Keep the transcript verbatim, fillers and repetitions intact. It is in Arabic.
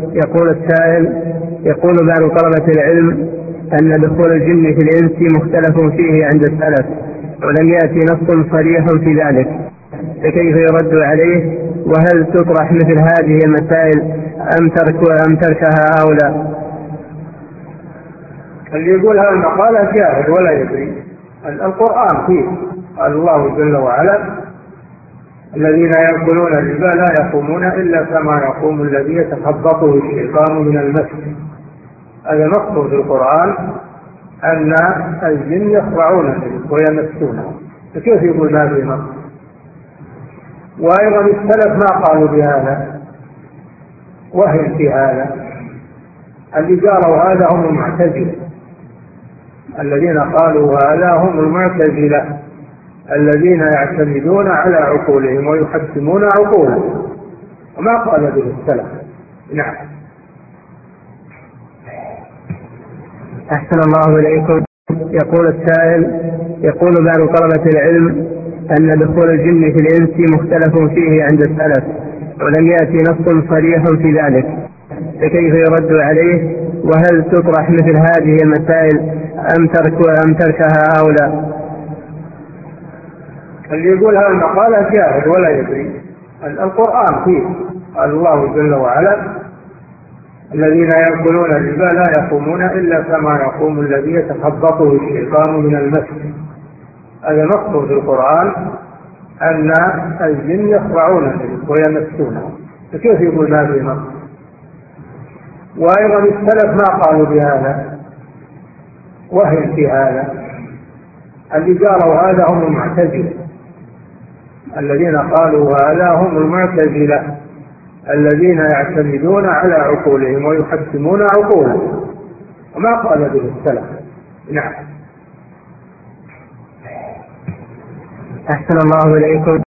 يقول السائل: يقول بعض طلبة العلم أن دخول الجن في الإنس مختلف فيه عند السلف، ولم يأتي نص صريح في ذلك، فكيف يرد عليه؟ وهل تطرح مثل هذه المسائل أم ترك أم تركها أو لا؟ اللي يقول هذا المقالة جاهل ولا يدري. القرآن فيه قال الله جل وعلا: الذين يأكلون الربا لا يقومون إلا كما يقوم الذي يتخبطه الشيطان من المس. هذا نص في القرآن أن الجن يخضعون ويمسونه، فكيف يقول ما في نص؟ وأيضا السلف ما قالوا بهذا، وهم في هذا. اللي قالوا هذا هم المعتزلة، الذين قالوا هذا هم المعتزلة الذين يعتمدون على عقولهم ويحكمون عقولهم، وما قال به السلف. نعم. أحسن الله إليكم. يقول السائل: يقول بعض طلبة العلم أن دخول الجن في الإنس مختلف فيه عند السلف، ولم يأتي نص صريح في ذلك، فكيف يرد عليه؟ وهل تطرح مثل هذه المسائل أم ترك أم تركها أو لا؟ اللي يقول هذا المقالة جاهل ولا يدري. القرآن فيه قال الله جل وعلا: الذين يأكلون الربا لا يقومون إلا كما يقوم الذي يتخبطه الشيطان من المس. هذا نص في القرآن أن الجن يخضعون ويمسونه، فكيف يقول ما في نص؟ وأيضا السلف ما قالوا بهذا، وهم في هذا. اللي قالوا هذا هم المعتزلة، الذين قالوا هذا هم المعتزلة الذين يعتمدون على عقولهم ويحكمون عقولهم، وما قال به السلف. نعم. أحسن الله إليكم.